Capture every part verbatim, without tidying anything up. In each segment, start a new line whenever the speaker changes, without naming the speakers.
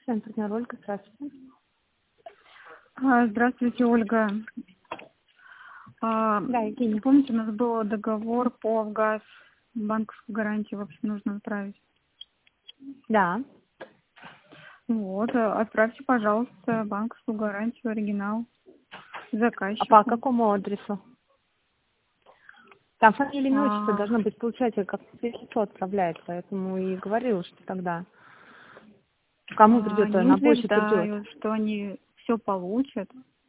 Член партнер Ольга, здравствуйте.
А, Здравствуйте, Ольга. А,
Да, Евгения.
Помните, у нас был договор по ВГАЗ, банковскую гарантию вообще нужно отправить.
Да.
Вот, а, отправьте, пожалуйста, банковскую гарантию, оригинал
А
заказчику.
по какому адресу? Там фамилия, имя, отчество
А,
должно быть, получается, как лицо отправляет, поэтому и говорил, что тогда кому
а,
придет,
Они
на почту придет.
утверждают, что они все получат.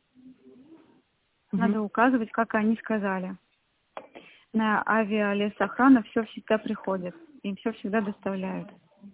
Угу.
Надо указывать, как они сказали. На авиалесохрана все всегда приходит. Им все всегда доставляют.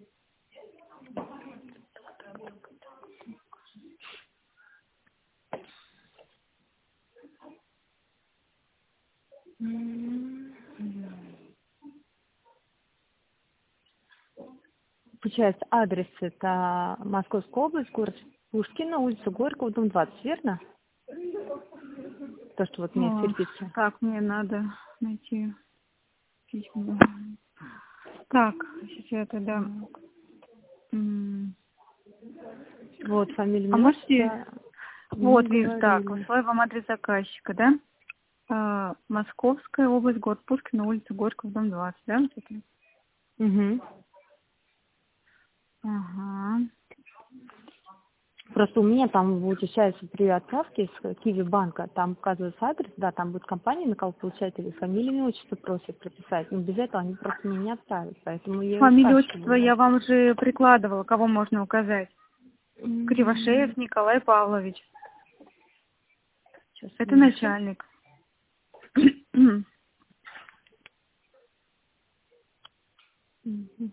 Получается, адрес это Московская область, город Пушкина, улица Горького, дом двадцать, верно? То, что вот мне в
О,
переписке.
так, мне надо найти письма. Так, сейчас я тогда... м,
Вот, фамилия,
А
имя,
можете...
отчество. Мы
Вот, вижу, так,
говорили.
условия вам адрес заказчика, да? А, Московская область, город Пушкина, улица Горького, дом двадцать, да? Вот это?
Угу.
Ага.
Просто у меня там получается при отправке с Киви банка, там указывается адрес, да, там будет компания, на кого получает, или фамилию, имя, отчество просят прописать. Но без этого они просто мне не отправят, поэтому я и
Фамилию, отчество
спрашиваю.
я вам уже прикладывала, кого можно указать.
М,
Кривошеев Николай Павлович.
Сейчас
Это
вижу.
начальник.
Мгм.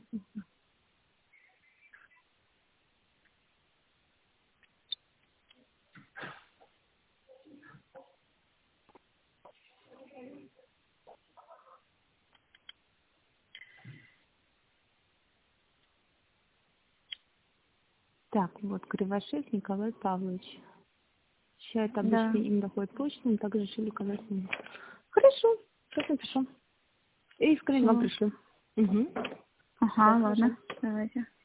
Так, вот Кривошеев Николай Павлович. Сейчас это
Да.
обычно им доходит почта, но также решили указать мне. Хорошо, сейчас напишу. И скрин вам
Всё.
пришлю. Угу.
Ага,
Все,
ладно.
хорошо.
Давайте.